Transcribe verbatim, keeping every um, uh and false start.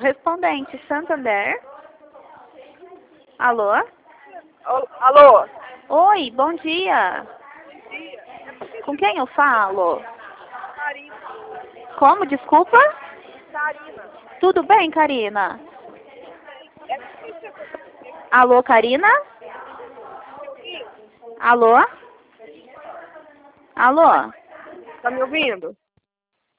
correspondente Santander. Alô? Alô? Oi, bom dia. Com quem eu falo? Karina. Como, desculpa? Karina. Tudo bem, Karina? É difícil acontecer. Alô, Karina? Alô? Alô? Tá me ouvindo?